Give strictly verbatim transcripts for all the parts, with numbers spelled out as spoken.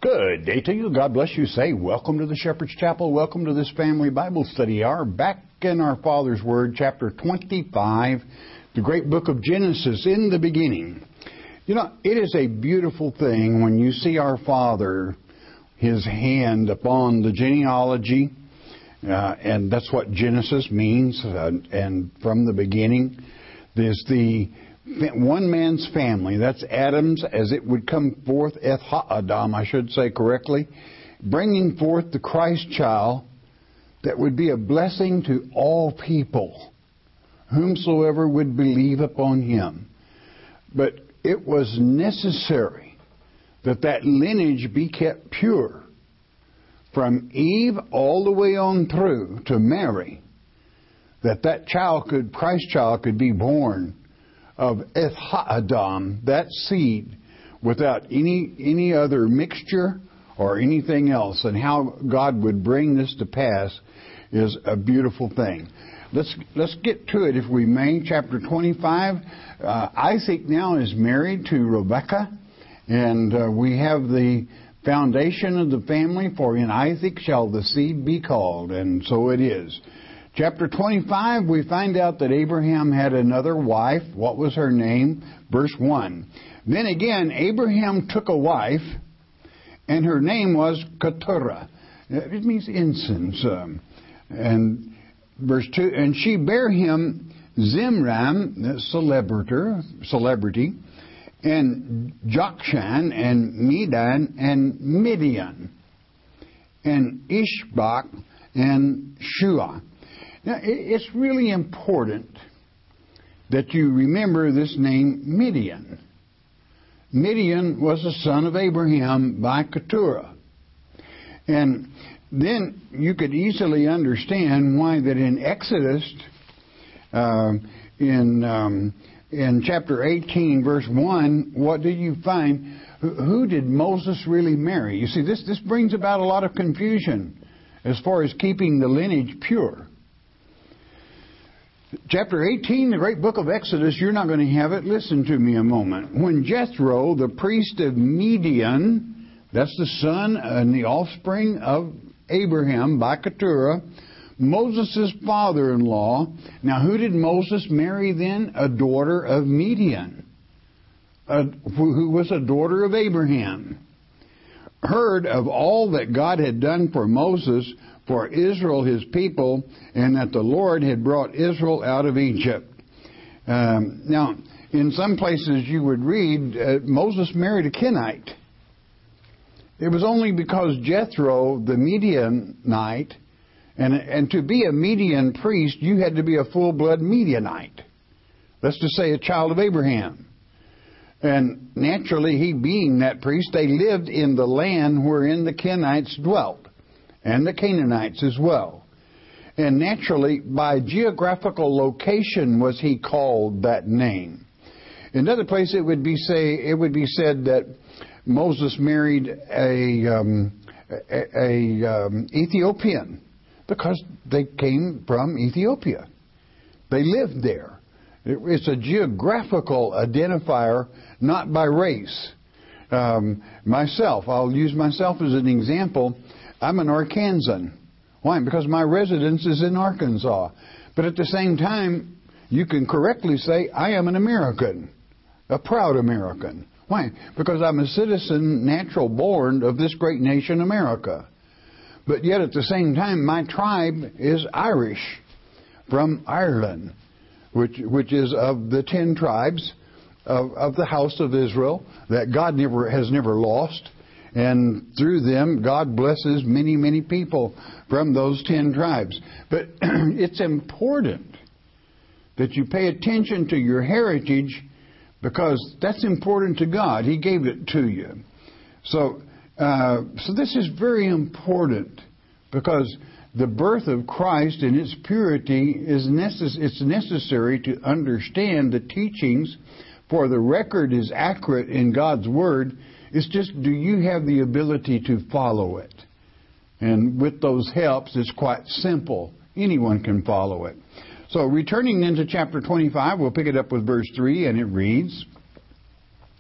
Good day to you. God bless you. Say, welcome to the Shepherd's Chapel. Welcome to this family Bible study hour. Back in our Father's Word, chapter twenty-five, the great book of Genesis, in the beginning. You know, it is a beautiful thing when you see our Father, His hand upon the genealogy, uh, and that's what Genesis means, uh, and from the beginning, there's the one man's family, that's Adam's, as it would come forth, Eth Ha-Adam, I should say correctly, bringing forth the Christ child that would be a blessing to all people, whomsoever would believe upon him. But it was necessary that that lineage be kept pure from Eve all the way on through to Mary, that that child could, Christ child could be born of Eth Ha-Adam, that seed, without any any other mixture or anything else. And how God would bring this to pass is a beautiful thing. Let's let's get to it, if we may. Chapter twenty-five. Uh, Isaac now is married to Rebekah, and uh, we have the foundation of the family. For in Isaac shall the seed be called, and so it is. Chapter twenty-five, we find out that Abraham had another wife. What was her name? Verse one. Then again, Abraham took a wife, and her name was Keturah. It means incense. Um, and verse two, and she bare him Zimram, celebrator, celebrity, and Jokshan, and Medan, and Midian, and Ishbak, and Shua. Now, it's really important that you remember this name Midian. Midian was a son of Abraham by Keturah. And then you could easily understand why that in Exodus, uh, in um, in chapter eighteen, verse one, what did you find? Who did Moses really marry? You see, this, this brings about a lot of confusion as far as keeping the lineage pure. Chapter eighteen, the great book of Exodus, you're not going to have it. Listen to me a moment. When Jethro, the priest of Midian, that's the son and the offspring of Abraham by Keturah, Moses' father-in-law. Now, who did Moses marry then? A daughter of Midian, a, who was a daughter of Abraham. Heard of all that God had done for Moses, for Israel his people, and that the Lord had brought Israel out of Egypt. Um, now, in some places you would read uh, Moses married a Kenite. It was only because Jethro, the Midianite, and, and to be a Midian priest, you had to be a full-blood Midianite. That's to say, a child of Abraham. And naturally, he being that priest, they lived in the land wherein the Kenites dwelt, and the Canaanites as well. And naturally, by geographical location was he called that name. In another place, it would be say it would be said that Moses married a, um, a, a um, Ethiopian, because they came from Ethiopia. They lived there. It, it's a geographical identifier, not by race. Um, myself, I'll use myself as an example. I'm an Arkansan. Why? Because my residence is in Arkansas. But at the same time, you can correctly say, I am an American, a proud American. Why? Because I'm a citizen, natural born of this great nation, America. But yet at the same time, my tribe is Irish, from Ireland, which which is of the ten tribes of, of the house of Israel that God never has never lost. And through them, God blesses many, many people from those ten tribes. But it's important that you pay attention to your heritage, because that's important to God. He gave it to you. So, uh, so this is very important, because the birth of Christ and its purity is necess- it's necessary to understand the teachings, for the record is accurate in God's Word. It's just, do you have the ability to follow it? And with those helps, it's quite simple. Anyone can follow it. So returning into chapter twenty-five, we'll pick it up with verse three, and it reads,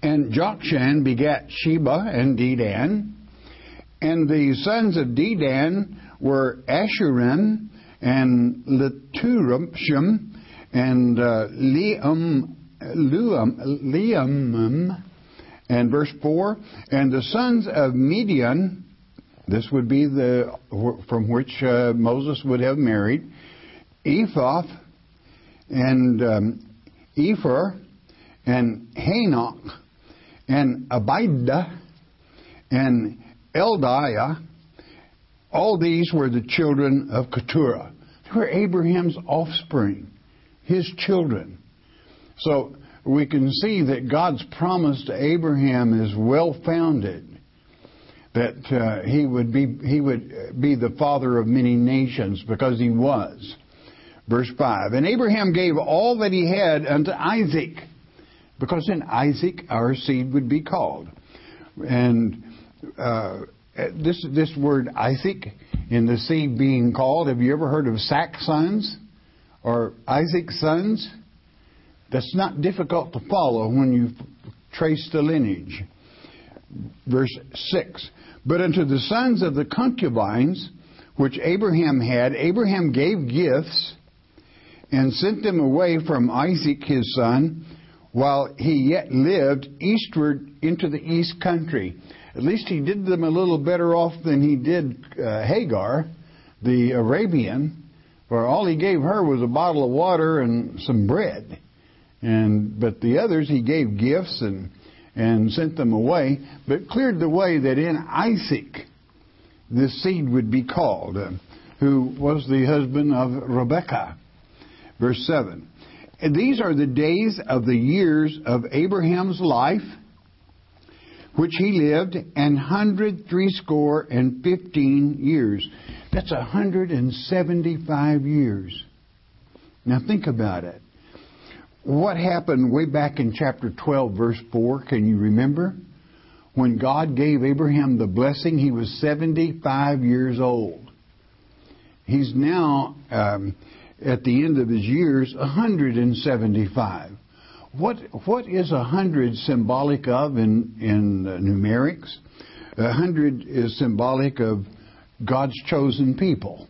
And Jokshan begat Sheba and Dedan. And the sons of Dedan were Ashurim and Letushim and uh, Leum, Leum, Leumim. And verse four, and the sons of Midian, this would be the from which uh, Moses would have married, Ephah and um, Ephor and Hanok and Abidah and Eldiah. All these were the children of Keturah. They were Abraham's offspring, his children. So we can see that God's promise to Abraham is well founded. That uh, he would be he would be the father of many nations, because he was. Verse five, and Abraham gave all that he had unto Isaac, because in Isaac our seed would be called. And uh, this this word Isaac, in the seed being called, have you ever heard of Sack's sons or Isaac's sons? That's not difficult to follow when you trace the lineage. Verse six, but unto the sons of the concubines which Abraham had, Abraham gave gifts and sent them away from Isaac his son, while he yet lived, eastward into the east country. At least he did them a little better off than he did uh, Hagar, the Arabian, for all he gave her was a bottle of water and some bread. And but the others he gave gifts and and sent them away, but cleared the way that in Isaac this seed would be called, uh, who was the husband of Rebekah. Verse seven. And these are the days of the years of Abraham's life, which he lived, an hundred threescore and fifteen years. That's a hundred and seventy-five years. Now think about it. What happened way back in chapter twelve, verse four, can you remember? When God gave Abraham the blessing, he was seventy-five years old. He's now, um, at the end of his years, one hundred seventy-five. What What is a hundred symbolic of in, in uh, numerics? A hundred is symbolic of God's chosen people.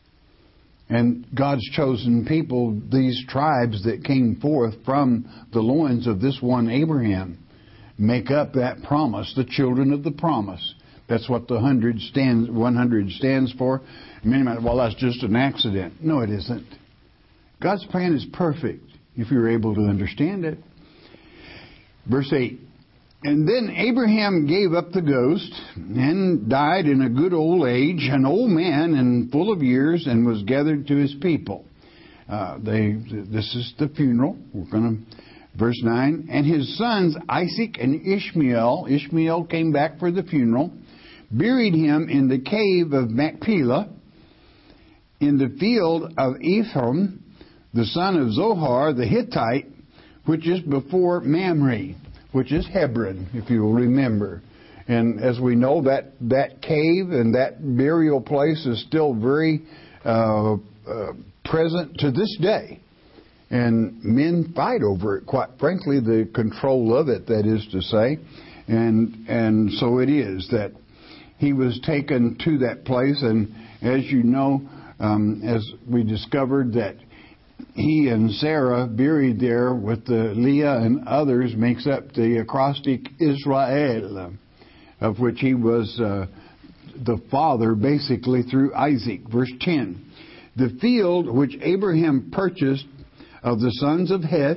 And God's chosen people, these tribes that came forth from the loins of this one Abraham, make up that promise, the children of the promise. That's what the hundred stands, one hundred stands for. Many might, well, that's just an accident. No, it isn't. God's plan is perfect if you're able to understand it. Verse eight. And then Abraham gave up the ghost and died in a good old age, an old man and full of years, and was gathered to his people. Uh, they. This is the funeral. We're going to, verse nine. And his sons Isaac and Ishmael, Ishmael came back for the funeral, buried him in the cave of Machpelah, in the field of Ephraim, the son of Zohar the Hittite, which is before Mamre, which is Hebron, if you will remember. And as we know, that, that cave and that burial place is still very uh, uh, present to this day. And men fight over it, quite frankly, the control of it, that is to say. And, and so it is that he was taken to that place. And as you know, um, as we discovered that he and Sarah, buried there with the Leah and others, makes up the acrostic Israel, of which he was uh, the father basically through Isaac. Verse ten. The field which Abraham purchased of the sons of Heth,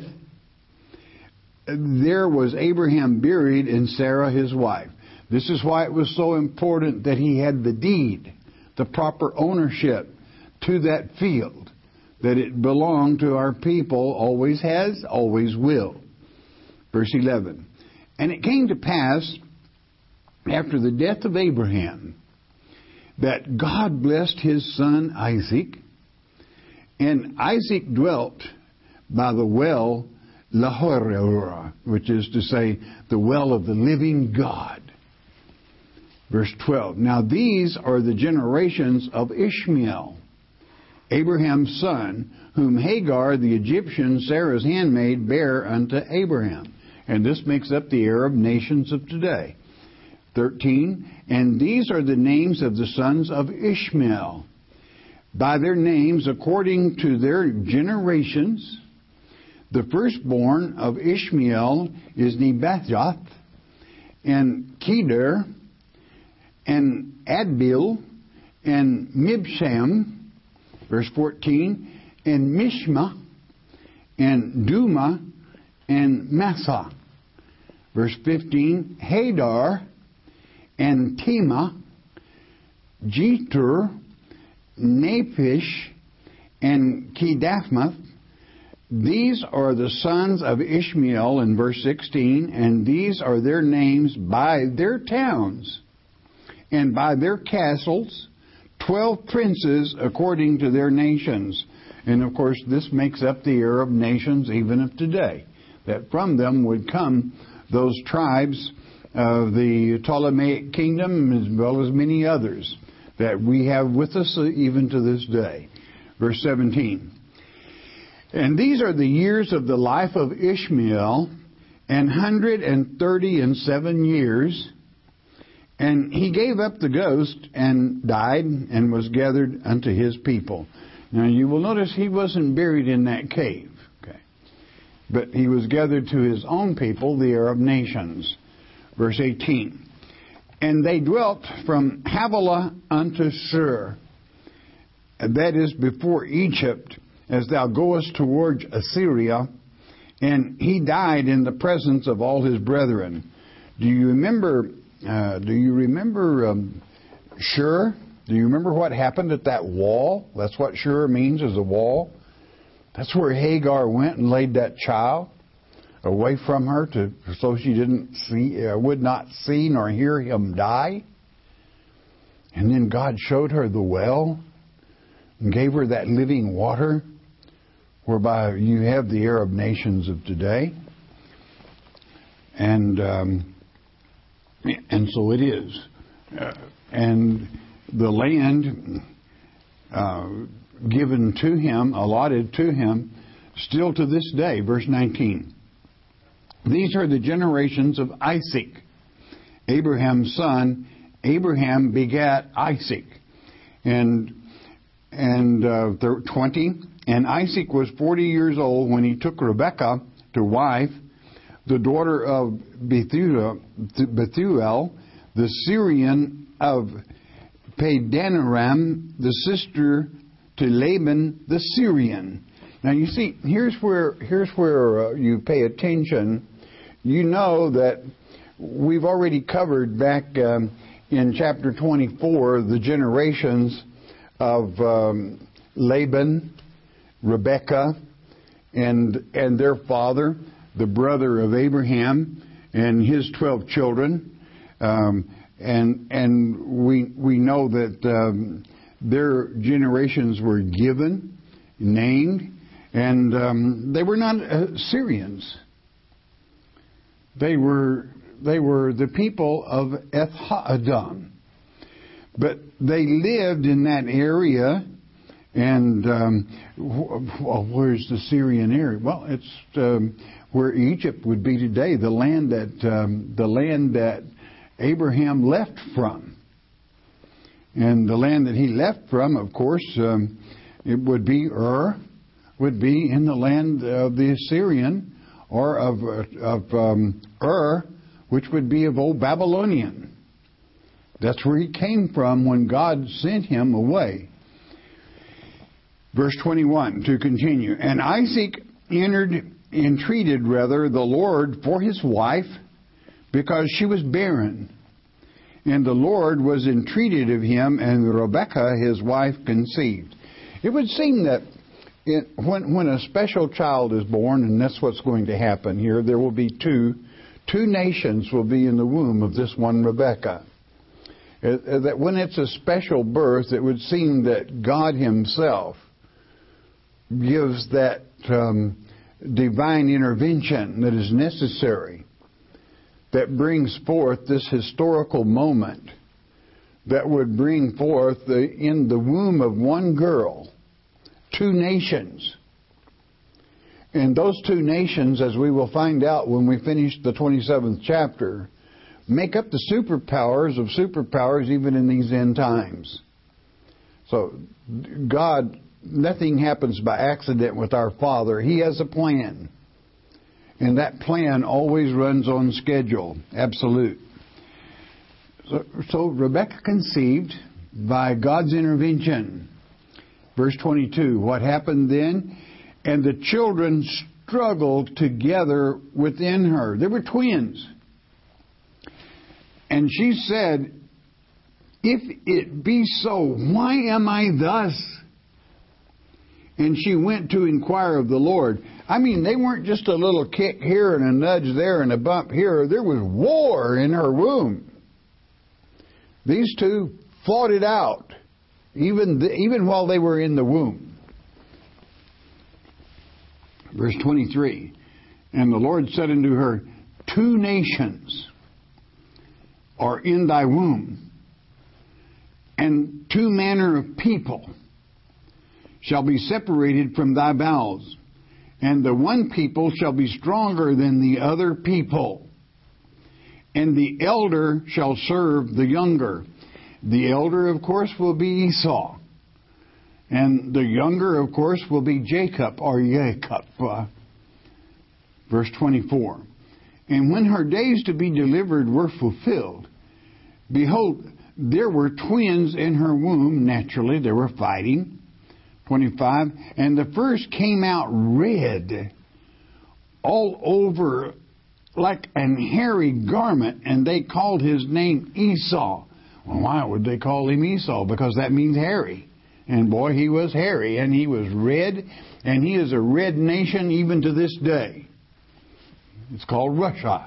there was Abraham buried and Sarah his wife. This is why it was so important that he had the deed, the proper ownership to that field. That it belonged to our people, always has, always will. Verse eleven. And it came to pass, after the death of Abraham, that God blessed his son Isaac, and Isaac dwelt by the well Lahorah, which is to say, the well of the living God. Verse twelve. Now these are the generations of Ishmael, Abraham's son, whom Hagar the Egyptian, Sarah's handmaid, bare unto Abraham. And this makes up the Arab nations of today. thirteen, and these are the names of the sons of Ishmael, by their names according to their generations. The firstborn of Ishmael is Nebajoth, and Kedar, and Adbil, and Mibsam, verse fourteen, and Mishma, and Duma, and Massa, verse fifteen, Hadar, and Tema, Jetur, Naphish, and Kedathmath. These are the sons of Ishmael in verse sixteen, and these are their names by their towns and by their castles, twelve princes according to their nations. And of course this makes up the Arab nations even of today, that from them would come those tribes of the Ptolemaic kingdom as well as many others that we have with us even to this day. Verse seventeen. And these are the years of the life of Ishmael, an hundred and thirty and seven years. And he gave up the ghost and died and was gathered unto his people. Now you will notice he wasn't buried in that cave. Okay. But he was gathered to his own people, the Arab nations. Verse eighteen. And they dwelt from Havilah unto Shur, that is before Egypt, as thou goest towards Assyria. And he died in the presence of all his brethren. Do you remember? Uh, do you remember um, Shur? Do you remember what happened at that wall? That's what Shur means, is a wall. That's where Hagar went and laid that child away from her, to so she didn't see, uh, would not see nor hear him die. And then God showed her the well and gave her that living water, whereby you have the Arab nations of today. And um, and so it is. Uh, and the land uh, given to him, allotted to him, still to this day. Verse nineteen. These are the generations of Isaac, Abraham's son. Abraham begat Isaac. And and uh, twenty. And Isaac was forty years old when he took Rebekah to wife, the daughter of Bethuel, Bethuel the Syrian of Padanaram, the sister to Laban the Syrian. Now you see, here's where here's where uh, you pay attention. You know that we've already covered back um, in chapter twenty-four the generations of um, Laban, Rebekah, and and their father, the brother of Abraham, and his twelve children, um, and and we we know that um, their generations were given, named, and um, they were not uh, Syrians. They were they were the people of Eth-Adam, but they lived in that area. And um, well, where's the Syrian area? Well, it's um, where Egypt would be today, the land that um, the land that Abraham left from. And the land that he left from, of course, um, it would be Ur, would be in the land of the Assyrian, or of of um, Ur, which would be of old Babylonian. That's where he came from when God sent him away. Verse twenty-one, to continue. And Isaac entered, entreated rather, the Lord for his wife, because she was barren. And the Lord was entreated of him, and Rebekah his wife conceived. It would seem that it, when, when a special child is born, and that's what's going to happen here, there will be two, two nations will be in the womb of this one Rebekah. Uh, that when it's a special birth, it would seem that God himself gives that um, divine intervention that is necessary, that brings forth this historical moment that would bring forth the, in the womb of one girl, two nations. And those two nations, as we will find out when we finish the twenty-seventh chapter, make up the superpowers of superpowers even in these end times. So God, nothing happens by accident with our Father. He has a plan. And that plan always runs on schedule. Absolute. So, so Rebekah conceived by God's intervention. Verse twenty-two, what happened then? And the children struggled together within her. They were twins. And she said, if it be so, why am I thus? And she went to inquire of the Lord. I mean, they weren't just a little kick here and a nudge there and a bump here. There was war in her womb. These two fought it out, even the, even while they were in the womb. Verse twenty-three, and the Lord said unto her, two nations are in thy womb, and two manner of people shall be separated from thy bowels, and the one people shall be stronger than the other people, and the elder shall serve the younger. The elder, of course, will be Esau, and the younger, of course, will be Jacob or Jacob. Uh, verse twenty-four, and when her days to be delivered were fulfilled, behold, there were twins in her womb. Naturally, they were fighting. twenty-five, and the first came out red all over like an hairy garment, and they called his name Esau. Well, why would they call him Esau? Because that means hairy. And boy, he was hairy, and he was red, and he is a red nation even to this day. It's called Russia.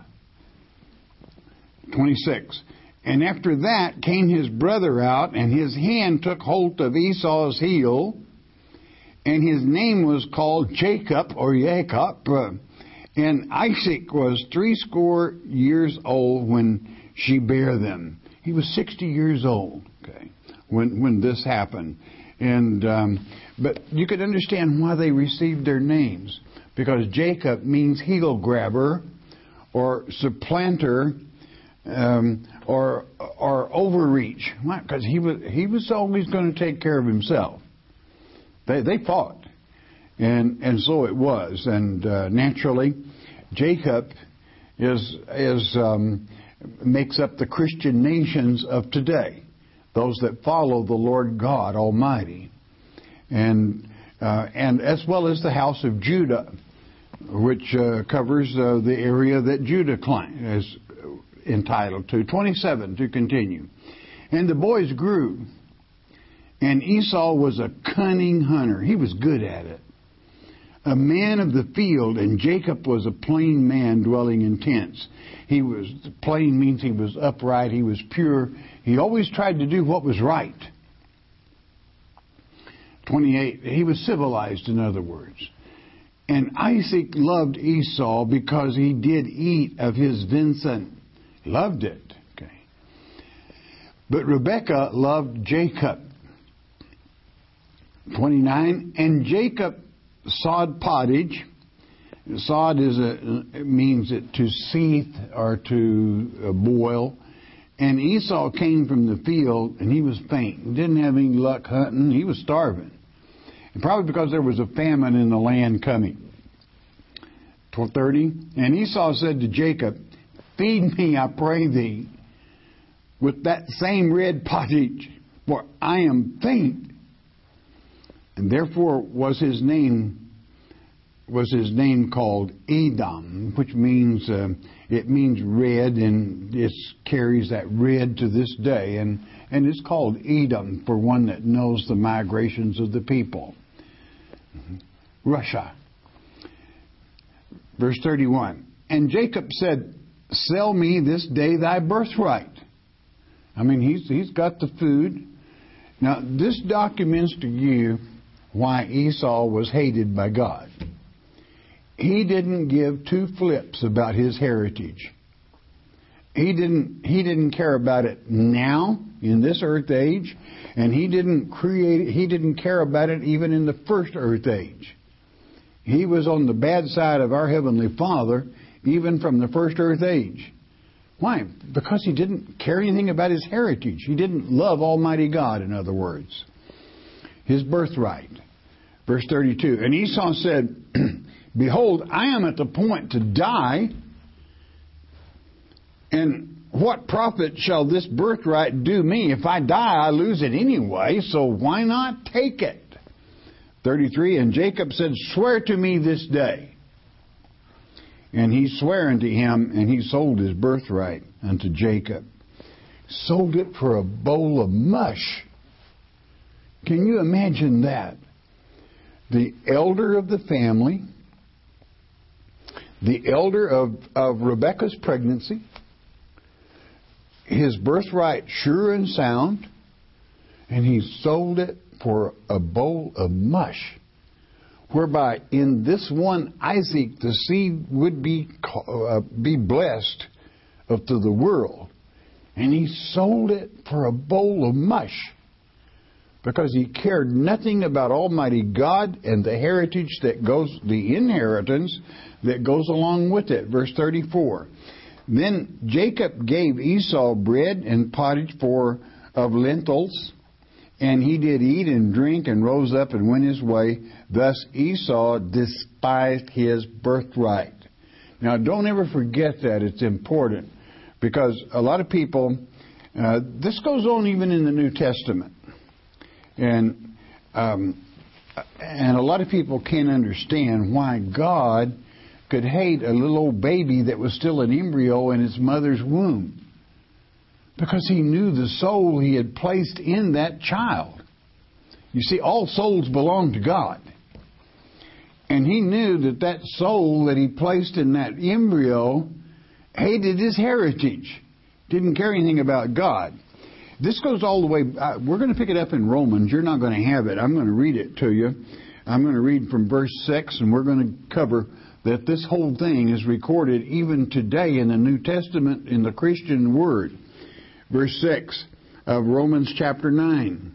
twenty-six, and after that came his brother out, and his hand took hold of Esau's heel, and his name was called Jacob or Jacob. Uh, and Isaac was threescore years old when she bare them. He was sixty years old, okay, when when this happened. And um, but you could understand why they received their names, because Jacob means heel grabber, or supplanter, um, or or overreach. Why? Because he was he was always going to take care of himself. They they fought, and and so it was, and uh, naturally, Jacob is is um, makes up the Christian nations of today, those that follow the Lord God Almighty, and uh, and as well as the house of Judah, which uh, covers uh, the area that Judah is entitled to. twenty-seven to continue, and the boys grew. And Esau was a cunning hunter. He was good at it. A man of the field, and Jacob was a plain man dwelling in tents. He was, plain means he was upright, he was pure. He always tried to do what was right. twenty-eight, he was civilized, in other words. And Isaac loved Esau because he did eat of his venison. Loved it. Okay. But Rebekah loved Jacob. twenty-nine, and Jacob sawed pottage. Sawed is a, it means it to seethe or to uh, boil. And Esau came from the field, and he was faint. He didn't have any luck hunting. He was starving. And probably because there was a famine in the land coming. thirty, and Esau said to Jacob, feed me, I pray thee, with that same red pottage, for I am faint. And therefore was his name was his name called Edom, which means uh, it means red, and it carries that red to this day, and and it's called Edom for one that knows the migrations of the people. Mm-hmm. Russia. Verse thirty-one. And Jacob said, sell me this day thy birthright. I mean, he's he's got the food. Now, this documents to you why Esau was hated by God. He didn't give two flips about his heritage. He didn't he didn't care about it now in this earth age, and he didn't create he didn't care about it even in the first earth age. He was on the bad side of our Heavenly Father, even from the first earth age. Why? Because he didn't care anything about his heritage. He didn't love Almighty God, in other words. His birthright. Verse thirty-two. And Esau said, Behold, I am at the point to die, and what profit shall this birthright do me? If I die, I lose it anyway, so why not take it? thirty-three. And Jacob said, Swear to me this day. And he sware unto him, and he sold his birthright unto Jacob. Sold it for a bowl of mush. Can you imagine that? The elder of the family, the elder of, of Rebekah's pregnancy, his birthright sure and sound, and he sold it for a bowl of mush, whereby in this one Isaac the seed would be uh, be blessed up to the world. And he sold it for a bowl of mush because he cared nothing about Almighty God and the heritage that goes, the inheritance that goes along with it. Verse thirty-four. Then Jacob gave Esau bread and pottage for of lentils, and he did eat and drink and rose up and went his way. Thus Esau despised his birthright. Now, don't ever forget that. It's important. Because a lot of people, uh, this goes on even in the New Testament. And, um, and a lot of people can't understand why God could hate a little old baby that was still an embryo in its mother's womb. Because he knew the soul he had placed in that child. You see, all souls belong to God. And he knew that that soul that he placed in that embryo hated his heritage. Didn't care anything about God. This goes all the way, uh, we're going to pick it up in Romans. You're not going to have it. I'm going to read it to you. I'm going to read from verse six, and we're going to cover that this whole thing is recorded even today in the New Testament in the Christian Word. Verse six of Romans chapter nine.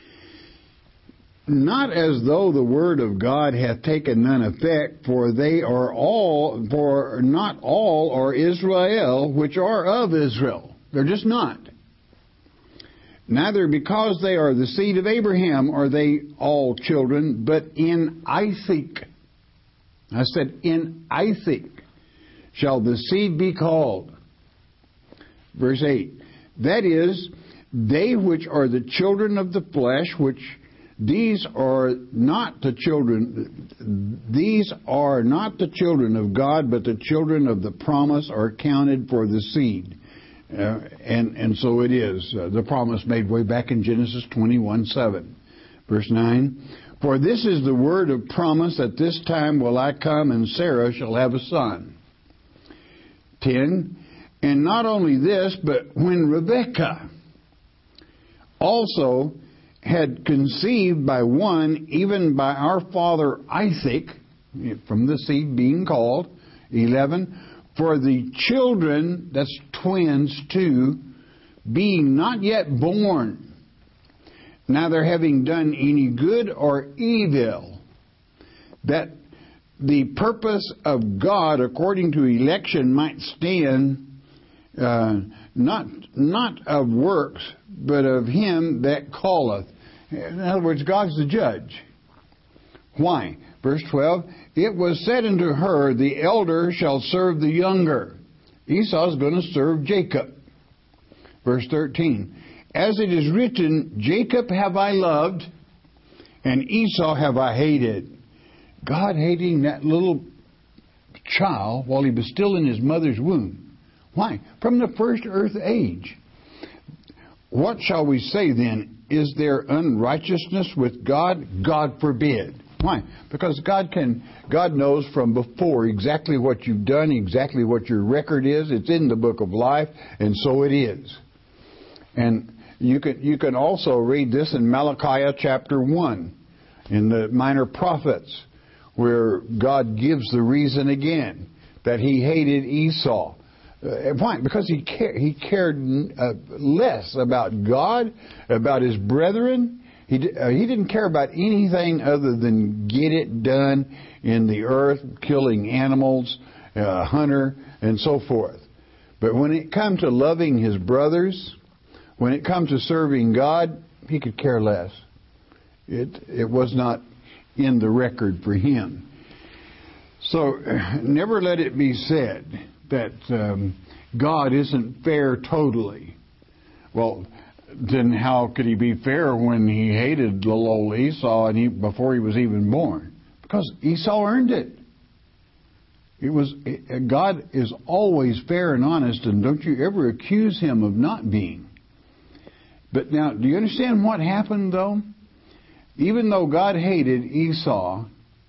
Not as though the word of God hath taken none effect, for they are all, for not all are Israel, which are of Israel. They're just not. Neither because they are the seed of Abraham are they all children, but in Isaac. I said, in Isaac shall the seed be called. Verse eight. That is, they which are the children of the flesh, which these are not the children, these are not the children of God, but the children of the promise are counted for the seed. Uh, and, and so it is. Uh, the promise made way back in Genesis twenty-one seven. Verse nine. For this is the word of promise, at this time will I come, and Sarah shall have a son. ten. And not only this, but when Rebekah also had conceived by one, even by our father Isaac, from the seed being called, eleven, for the children, that's twins too, being not yet born, neither having done any good or evil, that the purpose of God according to election might stand, uh, not not of works, but of him that calleth. In other words, God's the judge. Why? Verse twelve, it was said unto her, the elder shall serve the younger. Esau's going to serve Jacob. Verse thirteen, as it is written, Jacob have I loved, and Esau have I hated. God hating that little child while he was still in his mother's womb. Why? From the first earth age. What shall we say then? Is there unrighteousness with God? God forbid. Why? Because God can, God knows from before exactly what you've done, exactly what your record is. It's in the book of life, and so it is. And you can you can also read this in Malachi chapter one, in the Minor Prophets, where God gives the reason again that he hated Esau. Uh, why? Because he cared, he cared uh, less about God, about his brethren, He, uh, he didn't care about anything other than get it done in the earth, killing animals, uh, hunter, and so forth. But when it comes to loving his brothers, when it comes to serving God, he could care less. It, it was not in the record for him. So never let it be said that um, God isn't fair totally. Well, then how could he be fair when he hated little old Esau and he, before he was even born? Because Esau earned it. It was God is always fair and honest, and don't you ever accuse him of not being. But now, do you understand what happened, though? Even though God hated Esau,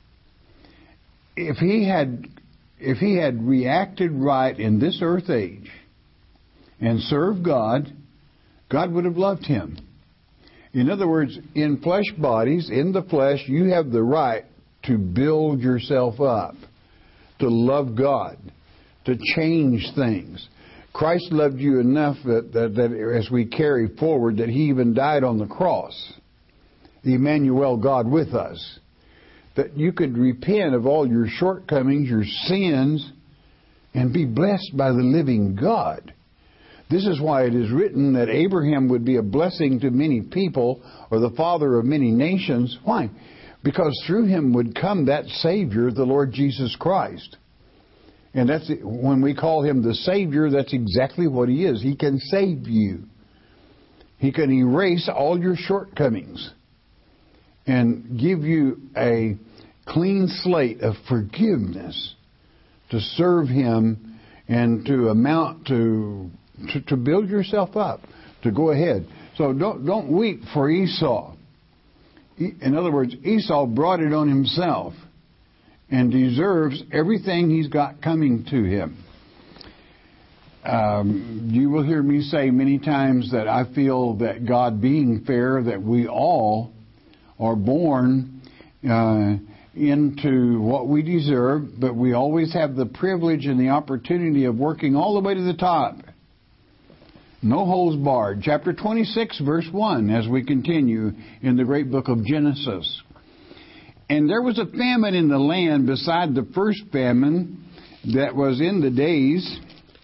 if he had if he had reacted right in this earth age and served God, God would have loved him. In other words, in flesh bodies, in the flesh, you have the right to build yourself up, to love God, to change things. Christ loved you enough that, that, that as we carry forward, that he even died on the cross. Emmanuel, God with us. That you could repent of all your shortcomings, your sins, and be blessed by the living God. This is why it is written that Abraham would be a blessing to many people, or the father of many nations. Why? Because through him would come that Savior, the Lord Jesus Christ. And that's when we call him the Savior, that's exactly what he is. He can save you. He can erase all your shortcomings and give you a clean slate of forgiveness to serve him and to amount to to, to build yourself up, to go ahead. So don't don't weep for Esau. In other words, Esau brought it on himself and deserves everything he's got coming to him. Um, you will hear me say many times that I feel that God being fair, that we all are born uh, into what we deserve, but we always have the privilege and the opportunity of working all the way to the top. No holds barred. Chapter twenty-six, verse one, as we continue in the great book of Genesis. And there was a famine in the land beside the first famine that was in the days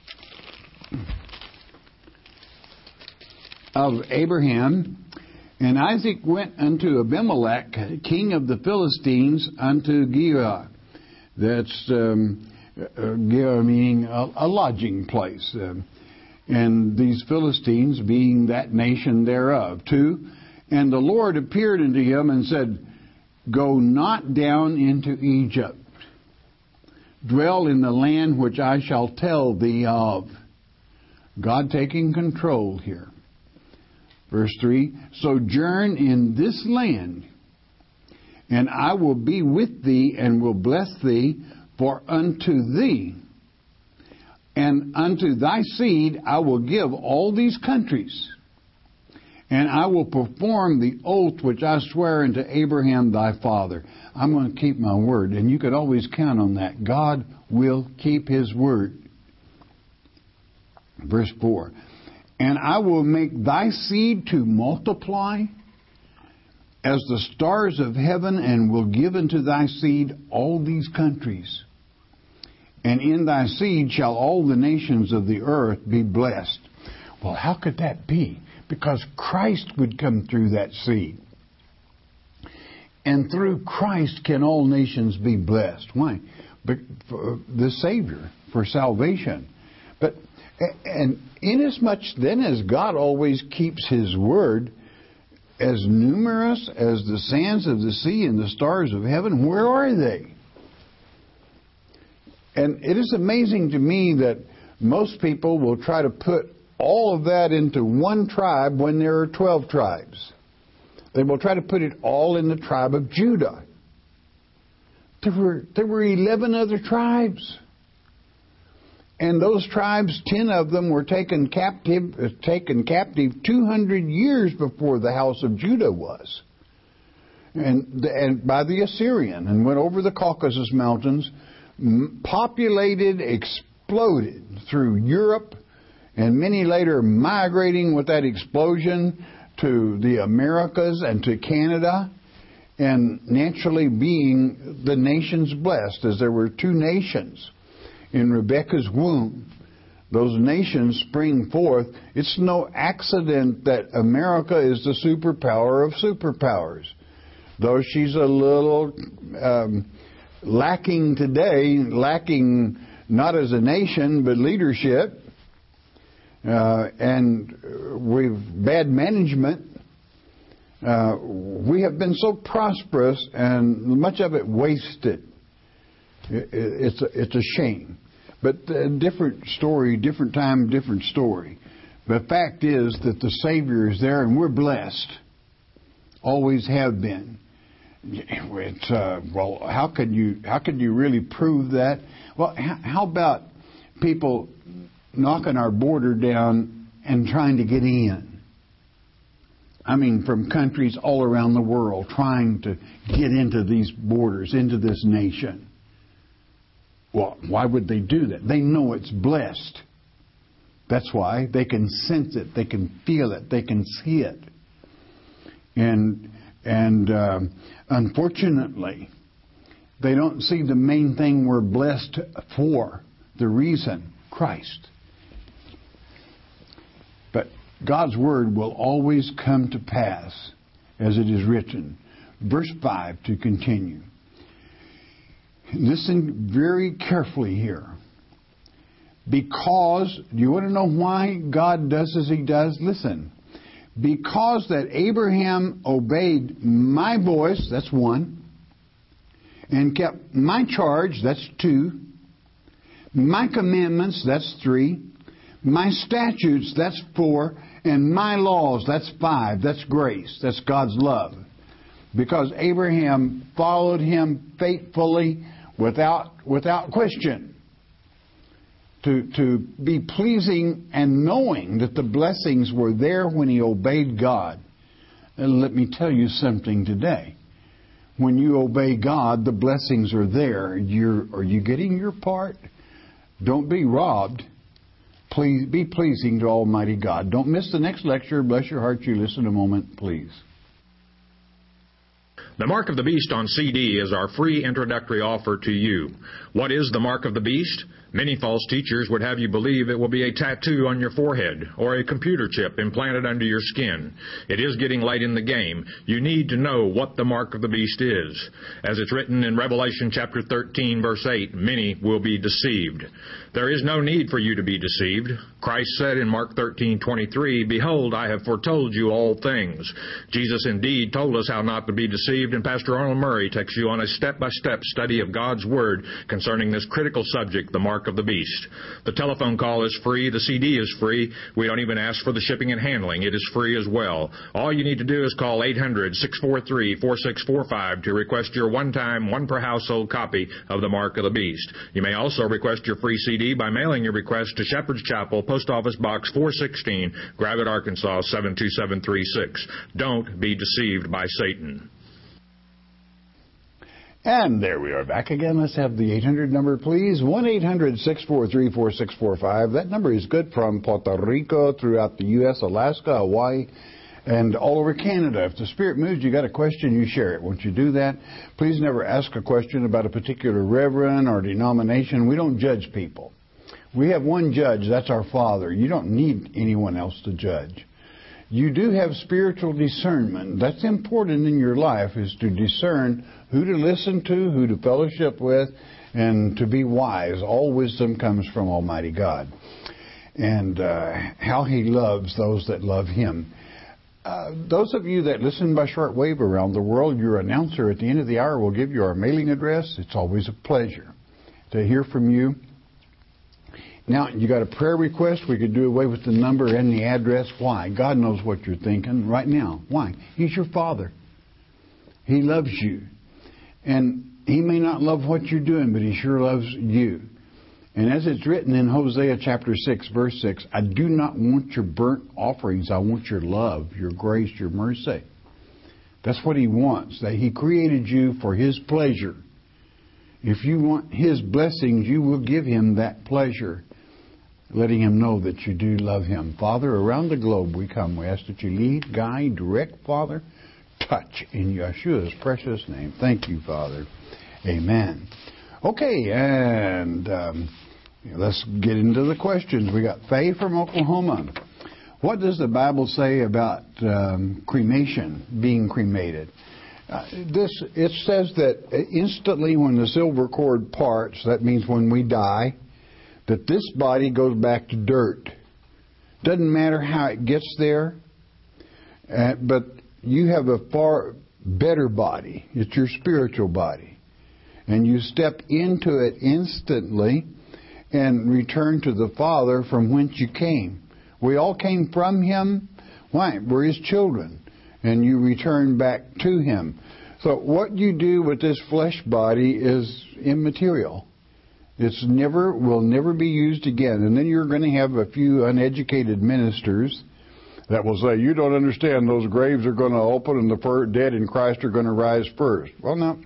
of Abraham. And Isaac went unto Abimelech, king of the Philistines, unto Gerar. That's um, uh, Gerar meaning a, a lodging place. Uh, and these Philistines being that nation thereof. Two, and the Lord appeared unto him and said, Go not down into Egypt. Dwell in the land which I shall tell thee of. God taking control here. Verse three, Sojourn in this land, and I will be with thee and will bless thee, for unto thee and unto thy seed I will give all these countries, and I will perform the oath which I swear unto Abraham thy father. I'm going to keep my word, and you could always count on that. God will keep his word. Verse four, And I will make thy seed to multiply as the stars of heaven, and will give unto thy seed all these countries. And in thy seed shall all the nations of the earth be blessed. Well, how could that be? Because Christ would come through that seed. And through Christ can all nations be blessed. Why? But for the Savior, for salvation. But and inasmuch then as God always keeps his word, as numerous as the sands of the sea and the stars of heaven, where are they? And it is amazing to me that most people will try to put all of that into one tribe when there are twelve tribes. They will try to put it all in the tribe of Judah. There were, there were eleven other tribes. And those tribes, ten of them were taken captive, uh, taken captive two hundred years before the house of Judah was. And, and by the Assyrian, and went over the Caucasus Mountains, populated, exploded through Europe, and many later migrating with that explosion to the Americas and to Canada, and naturally being the nations blessed, as there were two nations in Rebekah's womb. Those nations spring forth. It's no accident that America is the superpower of superpowers. Though she's a little um, lacking today, lacking not as a nation, but leadership, uh, and with bad management, uh, we have been so prosperous and much of it wasted. It, it's, a, it's a shame. But a different story, different time, different story. The fact is that the Savior is there and we're blessed. Always have been. It's, uh, well, how could you how could you really prove that? Well, how about people knocking our border down and trying to get in? I mean, from countries all around the world trying to get into these borders, into this nation. Well, why would they do that? They know it's blessed. That's why. They can sense it. They can feel it. They can see it. And and uh, unfortunately, they don't see the main thing we're blessed for. The reason, Christ. But God's Word will always come to pass as it is written. Verse five to continue. Listen very carefully here. Because, do you want to know why God does as He does? Listen. Because that Abraham obeyed my voice, that's one, and kept my charge, that's two, my commandments, that's three, my statutes, that's four, and my laws, that's five. That's grace. That's God's love. Because Abraham followed Him faithfully without without question. To, to be pleasing and knowing that the blessings were there when he obeyed God. And let me tell you something today. When you obey God, the blessings are there. You're, are you getting your part? Don't be robbed. Please be pleasing to Almighty God. Don't miss the next lecture. Bless your heart. You listen a moment, please. The Mark of the Beast on C D is our free introductory offer to you. What is the Mark of the Beast? Many false teachers would have you believe it will be a tattoo on your forehead or a computer chip implanted under your skin. It is getting late in the game. You need to know what the Mark of the Beast is. As it's written in Revelation chapter thirteen, verse eight, many will be deceived. There is no need for you to be deceived. Christ said in Mark thirteen twenty-three, Behold, I have foretold you all things. Jesus indeed told us how not to be deceived, and Pastor Arnold Murray takes you on a step-by-step study of God's Word concerning this critical subject, the Mark of the Beast. The telephone call is free. The C D is free. We don't even ask for the shipping and handling. It is free as well. All you need to do is call eight hundred, six four three, four six four five to request your one-time, one-per-household copy of the Mark of the Beast. You may also request your free C D by mailing your request to Shepherd's Chapel, Post Office Box four sixteen, Gravette, Arkansas seven two seven three six. Don't be deceived by Satan. And there we are back again. Let's have the eight hundred number, please. one eight hundred, six four three, four six four five. That number is good from Puerto Rico, throughout the U S, Alaska, Hawaii, and all over Canada. If the Spirit moves, you got a question, you share it. Once you do that, please never ask a question about a particular reverend or denomination. We don't judge people. We have one judge, that's our Father. You don't need anyone else to judge. You do have spiritual discernment. That's important in your life, is to discern who to listen to, who to fellowship with, and to be wise. All wisdom comes from Almighty God. And uh, how He loves those that love Him. Uh, those of you that listen by shortwave around the world, your announcer at the end of the hour will give you our mailing address. It's always a pleasure to hear from you. Now, you got a prayer request, we could do away with the number and the address. Why? God knows what you're thinking right now. Why? He's your Father. He loves you. And He may not love what you're doing, but He sure loves you. And as it's written in Hosea chapter six, verse six, I do not want your burnt offerings. I want your love, your grace, your mercy. That's what He wants. That He created you for His pleasure. If you want His blessings, you will give Him that pleasure. letting him know that you do love him. Father, around the globe we come. We ask that you lead, guide, direct, Father, touch in Yeshua's precious name. Thank you, Father. Amen. Okay, and um, let's get into the questions. We got Faye from Oklahoma. What does the Bible say about um, cremation, being cremated? Uh, this it says that instantly when the silver cord parts, that means when we die, that this body goes back to dirt. Doesn't matter how it gets there, uh, but you have a far better body. It's your spiritual body. And you step into it instantly and return to the Father from whence you came. We all came from Him. Why? We're His children. And you return back to Him. So what you do with this flesh body is immaterial. It's never, will never be used again. And then you're going to have a few uneducated ministers that will say, you don't understand, those graves are going to open and the dead in Christ are going to rise first. Well, now,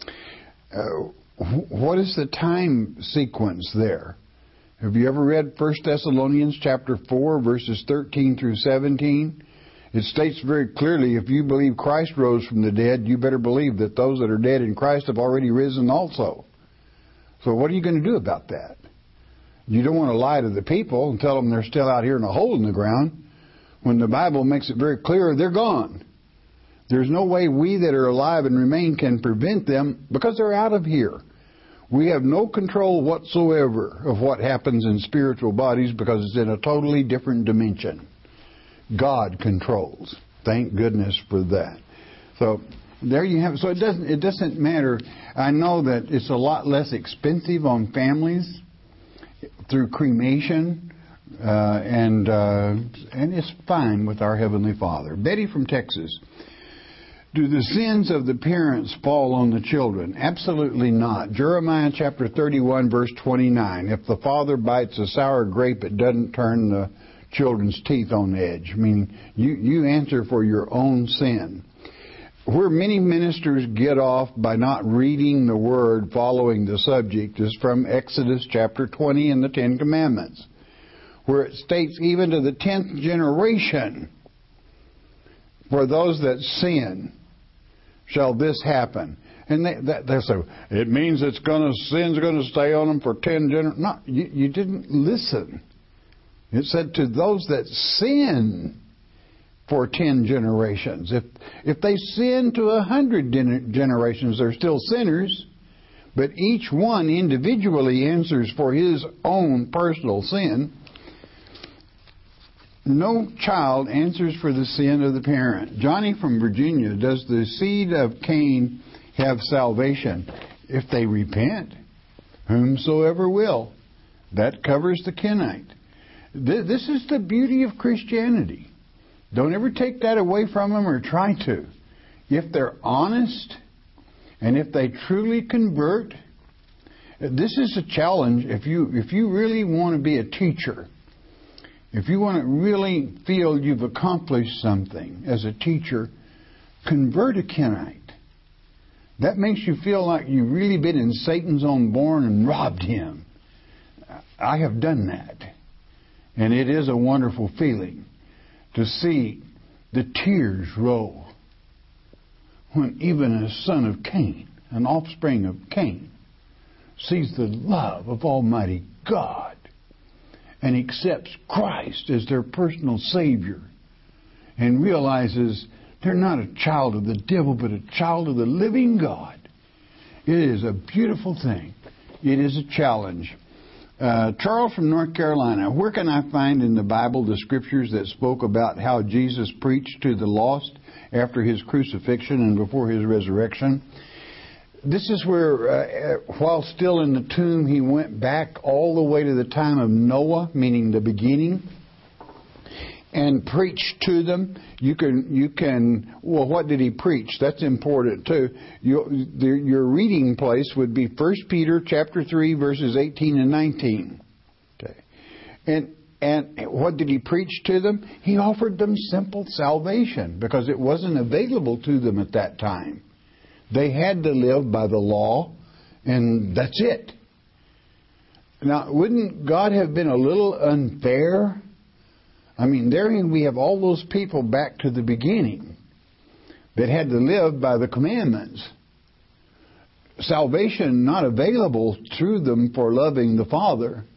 uh, what is the time sequence there? Have you ever read First Thessalonians chapter four, verses thirteen through seventeen? It states very clearly, if you believe Christ rose from the dead, you better believe that those that are dead in Christ have already risen also. So what are you going to do about that? You don't want to lie to the people and tell them they're still out here in a hole in the ground when the Bible makes it very clear they're gone. There's no way we that are alive and remain can prevent them because they're out of here. We have no control whatsoever of what happens in spiritual bodies because it's in a totally different dimension. God controls. Thank goodness for that. So there you have it. So it doesn't it doesn't matter. I know that it's a lot less expensive on families through cremation, uh, and uh, and it's fine with our Heavenly Father. Betty from Texas. Do the sins of the parents fall on the children? Absolutely not. Jeremiah chapter thirty-one, verse twenty-nine. If the father bites a sour grape, it doesn't turn the children's teeth on edge. Meaning, you, you answer for your own sin. Where many ministers get off by not reading the Word following the subject is from Exodus chapter twenty and the Ten Commandments, where it states even to the tenth generation, for those that sin, shall this happen. And they, that, they say, it means it's gonna, sin's going to stay on them for ten generations. No, you, you didn't listen. It said to those that sin for ten generations. If if they sin to a hundred generations, they're still sinners. But each one individually answers for his own personal sin. No child answers for the sin of the parent. Johnny from Virginia, does the seed of Cain have salvation? If they repent, whomsoever will. That covers the Kenite. This is the beauty of Christianity. Don't ever take that away from them or try to. If they're honest and if they truly convert, this is a challenge. If you if you really want to be a teacher, if you want to really feel you've accomplished something as a teacher, convert a Kenite. That makes you feel like you've really been in Satan's own barn and robbed him. I have done that. And it is a wonderful feeling to see the tears roll when even a son of Cain, an offspring of Cain, sees the love of Almighty God and accepts Christ as their personal Savior and realizes they're not a child of the devil but a child of the living God. It is a beautiful thing. It is a challenge. Uh, Charles from North Carolina, where can I find in the Bible the scriptures that spoke about how Jesus preached to the lost after His crucifixion and before His resurrection? This is where, uh, while still in the tomb, He went back all the way to the time of Noah, meaning the beginning, and preached to them. You can, you can. Well, what did He preach? That's important too. You, the, your reading place would be First Peter chapter three, verses eighteen and nineteen. Okay, and and what did He preach to them? He offered them simple salvation because it wasn't available to them at that time. They had to live by the law, and that's it. Now, wouldn't God have been a little unfair? I mean, therein we have all those people back to the beginning that had to live by the commandments. Salvation not available through them for loving the Father.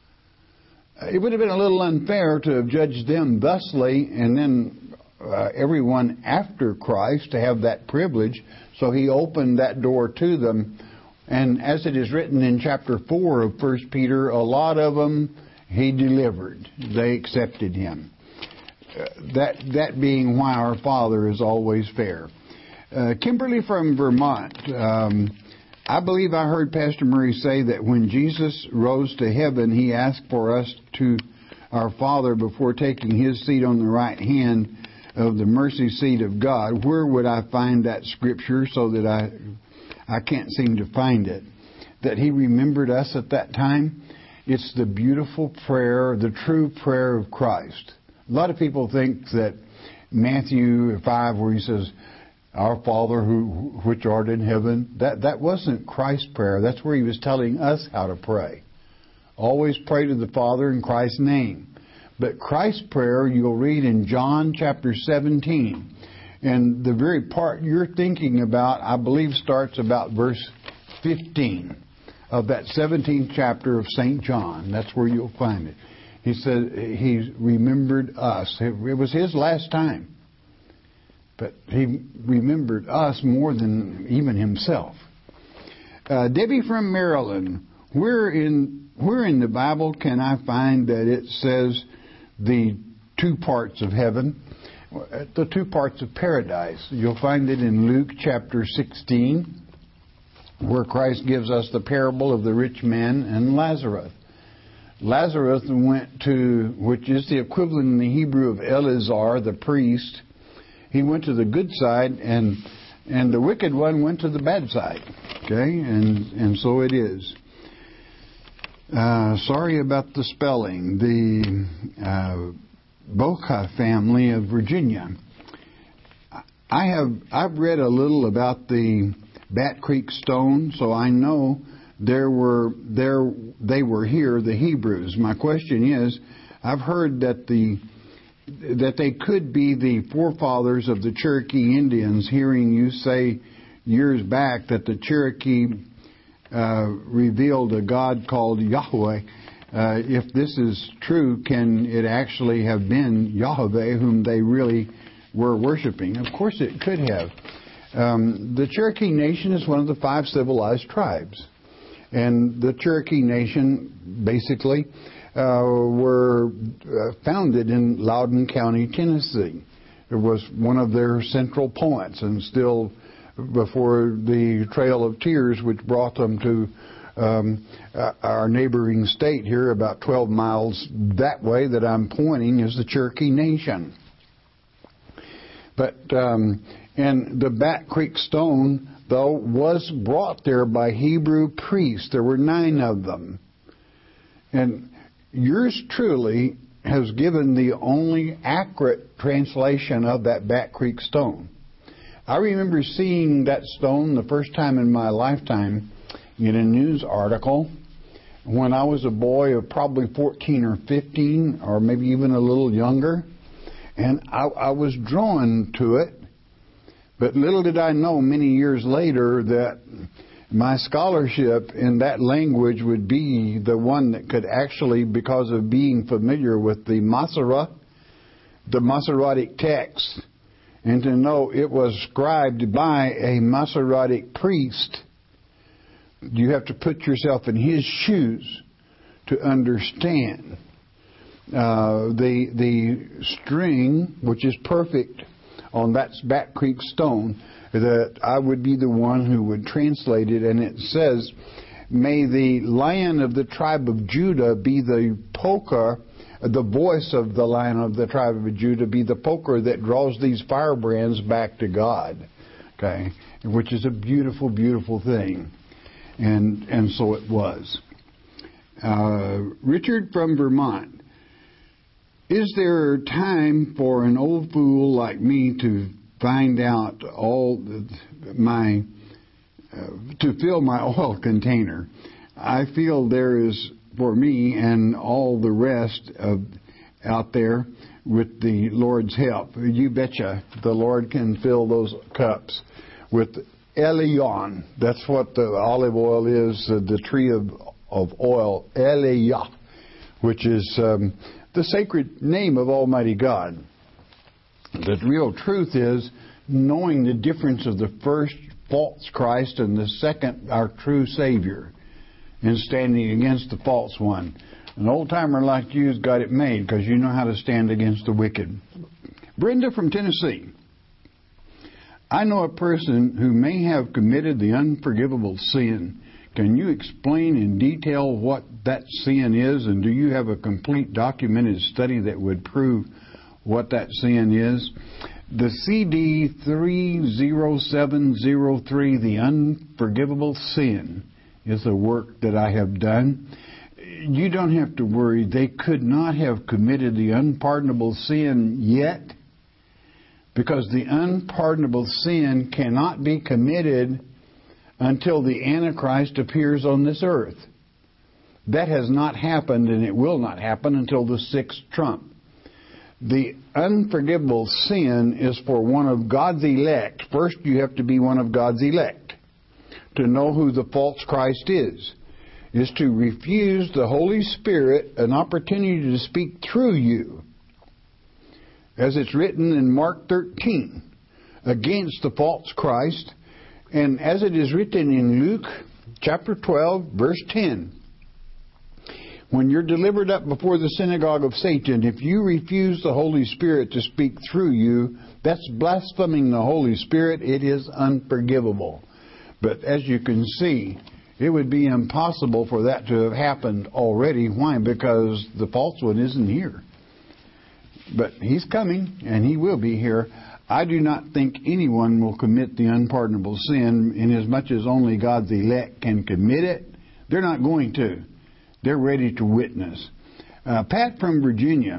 It would have been a little unfair to have judged them thusly and then uh, everyone after Christ to have that privilege. So he opened that door to them. And as it is written in chapter four of First Peter, a lot of them he delivered. They accepted him. Uh, that that being why our Father is always fair. Uh, Kimberly from Vermont. Um, I believe I heard Pastor Murray say that when Jesus rose to heaven, he asked for us to our Father before taking his seat on the right hand of the mercy seat of God. Where would I find that scripture so that I I can't seem to find it? That he remembered us at that time. It's the beautiful prayer, the true prayer of Christ. A lot of people think that Matthew five, where he says, "Our Father who which art in heaven," that, that wasn't Christ's prayer. That's where he was telling us how to pray. Always pray to the Father in Christ's name. But Christ's prayer you'll read in John chapter seventeen. And the very part you're thinking about, I believe, starts about verse fifteen of that seventeenth chapter of Saint John. That's where you'll find it. He said he remembered us. It was his last time. But he remembered us more than even himself. Uh, Debbie from Maryland, where in where in the Bible can I find that it says the two parts of heaven, the two parts of paradise? You'll find it in Luke chapter sixteen, where Christ gives us the parable of the rich man and Lazarus. Lazarus went to, which is the equivalent in the Hebrew of Eleazar, the priest. He went to the good side, and and the wicked one went to the bad side. Okay, and and so it is. Uh, sorry about the spelling. The uh, Boca family of Virginia. I have I've read a little about the Bat Creek Stone, so I know there were there they were here, the Hebrews. My question is, I've heard that the that they could be the forefathers of the Cherokee Indians, hearing you say years back that the Cherokee uh, revealed a God called Yahweh. Uh, if this is true, can it actually have been Yahweh whom they really were worshiping? Of course it could have. Um, the Cherokee Nation is one of the five civilized tribes. And the Cherokee Nation, basically, uh, were uh, founded in Loudoun County, Tennessee. It was one of their central points, and still before the Trail of Tears, which brought them to um, uh, our neighboring state here, about twelve miles that way that I'm pointing, is the Cherokee Nation. But um, and the Bat Creek Stone, though, was brought there by Hebrew priests. There were nine of them. And yours truly has given the only accurate translation of that Bat Creek Stone. I remember seeing that stone the first time in my lifetime in a news article when I was a boy of probably fourteen or fifteen, or maybe even a little younger. And I, I was drawn to it. But little did I know many years later that my scholarship in that language would be the one that could actually, because of being familiar with the Masorah, the Masoretic text, and to know it was scribed by a Masoretic priest. You have to put yourself in his shoes to understand uh, the the string, which is perfect, on that Bat Creek Stone, that I would be the one who would translate it. And it says, "May the Lion of the tribe of Judah be the poker, the voice of the Lion of the tribe of Judah be the poker that draws these firebrands back to God." Okay, which is a beautiful, beautiful thing. And and so it was. Uh, Richard from Vermont. Is there time for an old fool like me to find out all my, uh, to fill my oil container? I feel there is for me and all the rest of out there with the Lord's help. You betcha the Lord can fill those cups with Elion. That's what the olive oil is, uh, the tree of, of oil, Eliah, which is um, the sacred name of Almighty God. The real truth is knowing the difference of the first false Christ and the second, our true Savior, and standing against the false one. An old-timer like you's got it made because you know how to stand against the wicked. Brenda from Tennessee. I know a person who may have committed the unforgivable sin. Can you explain in detail what that sin is, and do you have a complete documented study that would prove what that sin is? The C D three oh seven oh three, The Unforgivable Sin, is the work that I have done. You don't have to worry. They could not have committed the unpardonable sin yet, because the unpardonable sin cannot be committed until the Antichrist appears on this earth. That has not happened, and it will not happen until the sixth trump. The unforgivable sin is for one of God's elect. First, you have to be one of God's elect to know who the false Christ is. Is to refuse the Holy Spirit an opportunity to speak through you, as it's written in Mark thirteen, against the false Christ, and as it is written in Luke chapter twelve, verse ten. When you're delivered up before the synagogue of Satan, if you refuse the Holy Spirit to speak through you, that's blaspheming the Holy Spirit. It is unforgivable. But as you can see, it would be impossible for that to have happened already. Why? Because the false one isn't here. But he's coming, and he will be here. I do not think anyone will commit the unpardonable sin, inasmuch as only God's elect can commit it. They're not going to. They're ready to witness. Uh, Pat from Virginia.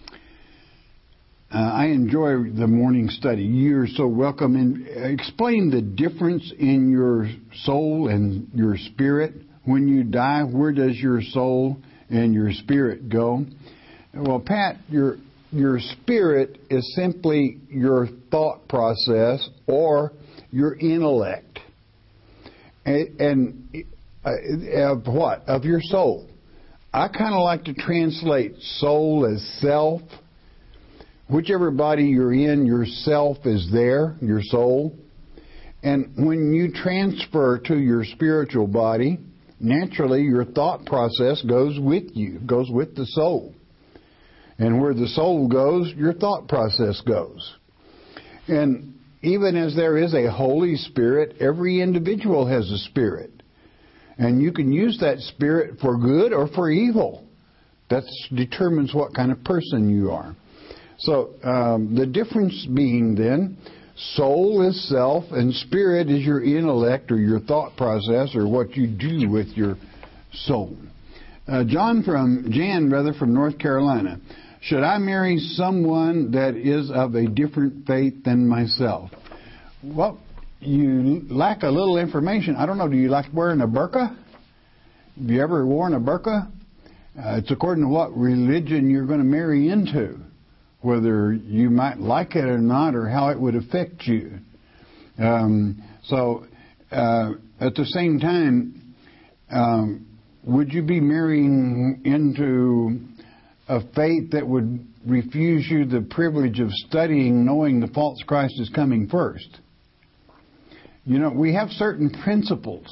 Uh, I enjoy the morning study. You're so welcome. And explain the difference in your soul and your spirit. When you die, where does your soul and your spirit go? Well, Pat, your your spirit is simply your thought process or your intellect. And, and uh, of what? Of your soul. I kind of like to translate soul as self. Whichever body you're in, your self is there, your soul. And when you transfer to your spiritual body, naturally your thought process goes with you, goes with the soul. And where the soul goes, your thought process goes. And even as there is a Holy Spirit, every individual has a spirit. And you can use that spirit for good or for evil. That determines what kind of person you are. So um, the difference being then, soul is self and spirit is your intellect or your thought process or what you do with your soul. Uh, John from Jan, rather from North Carolina. Should I marry someone that is of a different faith than myself? Well, you lack a little information. I don't know, do you like wearing a burqa? Have you ever worn a burqa? Uh, it's according to what religion you're going to marry into, whether you might like it or not, or how it would affect you. Um, so, uh, at the same time, um, would you be marrying into a faith that would refuse you the privilege of studying, knowing the false Christ is coming first? You know, we have certain principles,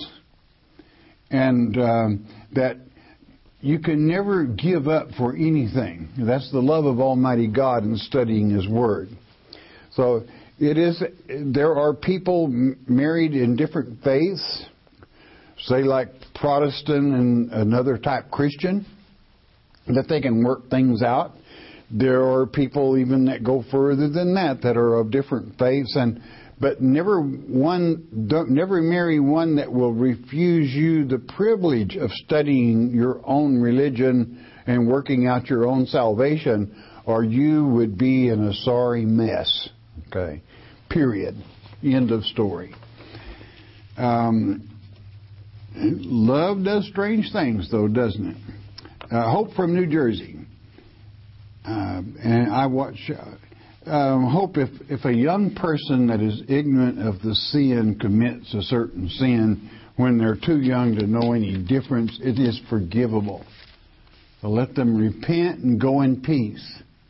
and um, that you can never give up for anything. That's the love of Almighty God in studying His Word. So it is. There are people married in different faiths, say like Protestant and another type Christian, that they can work things out. There are people even that go further than that, that are of different faiths, and but never one, don't, never marry one that will refuse you the privilege of studying your own religion and working out your own salvation, or you would be in a sorry mess. Okay, period. End of story. Um, love does strange things, though, doesn't it? Uh, Hope from New Jersey. Uh, and I watch... Uh, Um, hope if, if a young person that is ignorant of the sin commits a certain sin when they're too young to know any difference, it is forgivable. So let them repent and go in peace.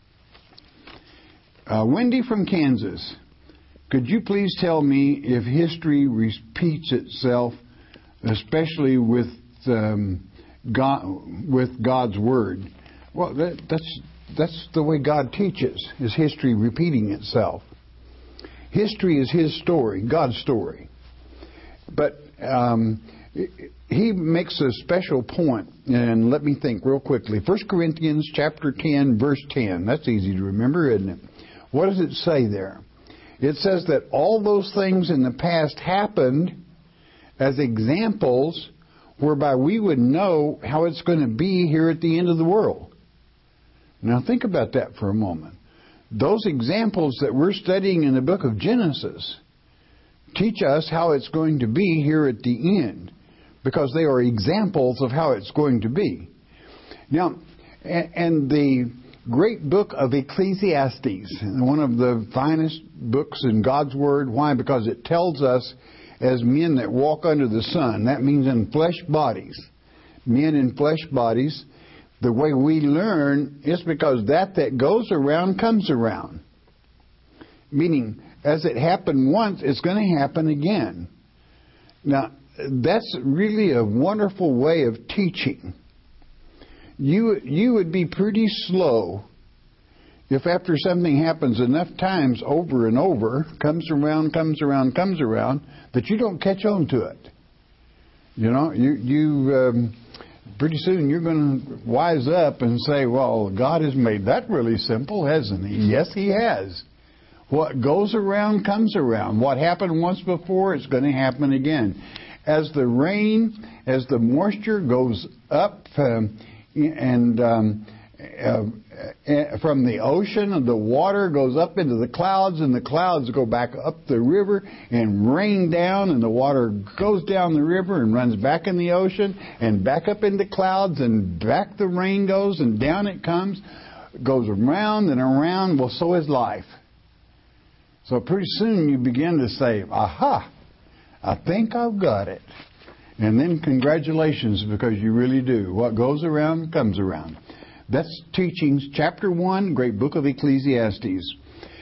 Uh, Wendy from Kansas, could you please tell me if history repeats itself, especially with um, God, with God's Word? Well, that, that's That's the way God teaches, is history repeating itself. History is His story, God's story. But um, He makes a special point, and let me think real quickly. First Corinthians chapter ten, verse ten. That's easy to remember, isn't it? What does it say there? It says that all those things in the past happened as examples whereby we would know how it's going to be here at the end of the world. Now think about that for a moment. Those examples that we're studying in the book of Genesis teach us how it's going to be here at the end, because they are examples of how it's going to be. Now, and the great book of Ecclesiastes, one of the finest books in God's Word. Why? Because it tells us as men that walk under the sun, that means in flesh bodies, men in flesh bodies, the way we learn is because that that goes around comes around. Meaning, as it happened once, it's going to happen again. Now, that's really a wonderful way of teaching. You, you would be pretty slow if after something happens enough times over and over, comes around, comes around, comes around, that you don't catch on to it. You know, you... you um, pretty soon you're going to wise up and say, well, God has made that really simple, hasn't He? Yes, He has. What goes around comes around. What happened once before, it's going to happen again. As the rain, as the moisture goes up um, and um, uh, from the ocean, the water goes up into the clouds, and the clouds go back up the river and rain down, and the water goes down the river and runs back in the ocean and back up into clouds, and back the rain goes and down it comes, goes around and around. Well, so is life. So pretty soon you begin to say, aha, I think I've got it. And then congratulations, because you really do. What goes around comes around. That's Teachings, chapter one, great book of Ecclesiastes.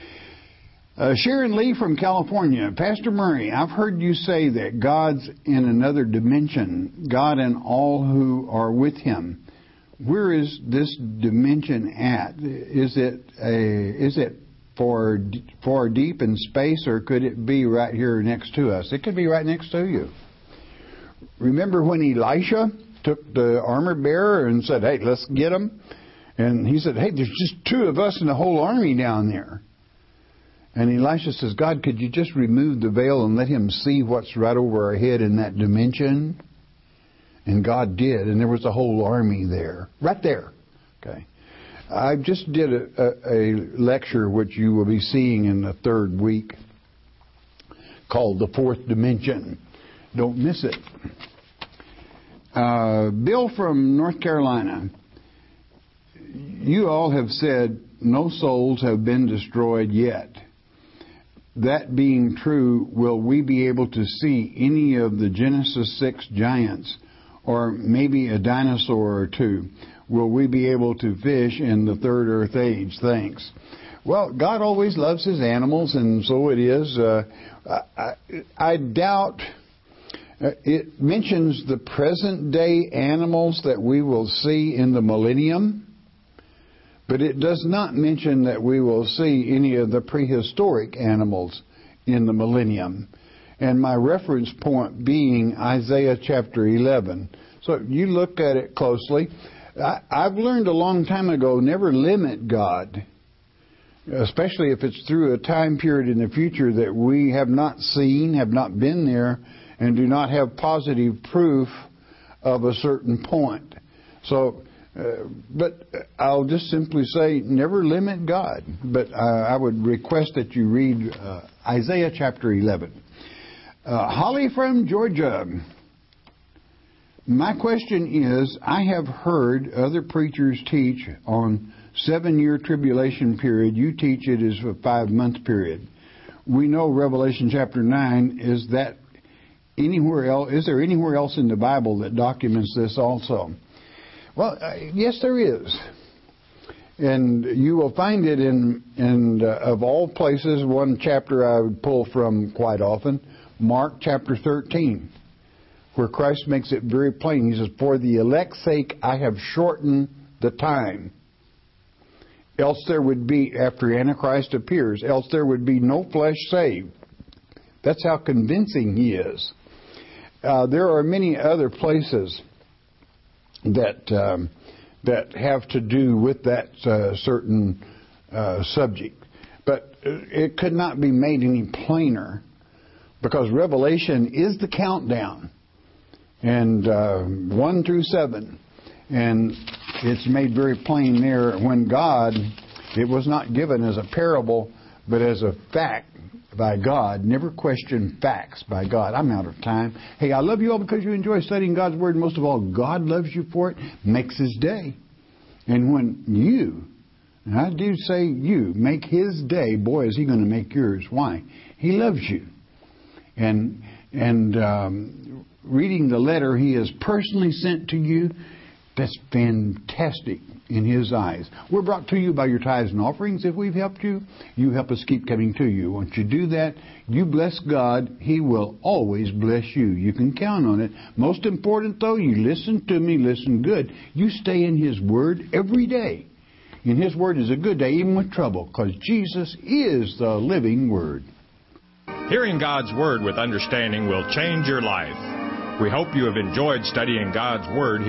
Uh, Sharon Lee from California. Pastor Murray, I've heard you say that God's in another dimension, God and all who are with Him. Where is this dimension at? Is it a, is it far, far deep in space, or could it be right here next to us? It could be right next to you. Remember when Elisha took the armor bearer and said, hey, let's get him? And he said, hey, there's just two of us and the whole army down there. And Elisha says, God, could you just remove the veil and let him see what's right over our head in that dimension? And God did, and there was a whole army there, right there. Okay. I just did a, a, a lecture, which you will be seeing in the third week, called The Fourth Dimension. Don't miss it. Uh, Bill from North Carolina. You all have said no souls have been destroyed yet. That being true, will we be able to see any of the Genesis six giants, or maybe a dinosaur or two? Will we be able to fish in the third earth age? Thanks. Well, God always loves His animals, and so it is. Uh, I, I doubt... It mentions the present day animals that we will see in the millennium, but it does not mention that we will see any of the prehistoric animals in the millennium. And my reference point being Isaiah chapter eleven. So you look at it closely. I, I've learned a long time ago, never limit God, especially if it's through a time period in the future that we have not seen, have not been there, and do not have positive proof of a certain point. So, uh, but I'll just simply say, never limit God. But uh, I would request that you read uh, Isaiah chapter eleven. Uh, Holly from Georgia. My question is, I have heard other preachers teach on seven-year tribulation period. You teach it as a five-month period. We know Revelation chapter nine. Is that anywhere else? Is there anywhere else in the Bible that documents this also? Well, uh, yes, there is. And you will find it in, in uh, of all places, one chapter I would pull from quite often, Mark chapter thirteen, where Christ makes it very plain. He says, for the elect's sake I have shortened the time. Else there would be, after Antichrist appears, else there would be no flesh saved. That's how convincing he is. Uh, there are many other places that um, that have to do with that uh, certain uh, subject. But it could not be made any plainer, because Revelation is the countdown, and uh, one through seven. And it's made very plain there when God, it was not given as a parable, but as a fact by God. Never question facts by God. I'm out of time. Hey, I love you all because you enjoy studying God's Word. Most of all, God loves you for it, makes His day. And when you, and I do say you, make His day, boy, is He going to make yours. Why? He loves you. And, and um, reading the letter He has personally sent to you, that's fantastic in His eyes. We're brought to you by your tithes and offerings. If we've helped you, you help us keep coming to you. Once you do that, you bless God. He will always bless you. You can count on it. Most important, though, you listen to me, listen good. You stay in His Word every day. And His Word is a good day, even with trouble, because Jesus is the living Word. Hearing God's Word with understanding will change your life. We hope you have enjoyed studying God's Word here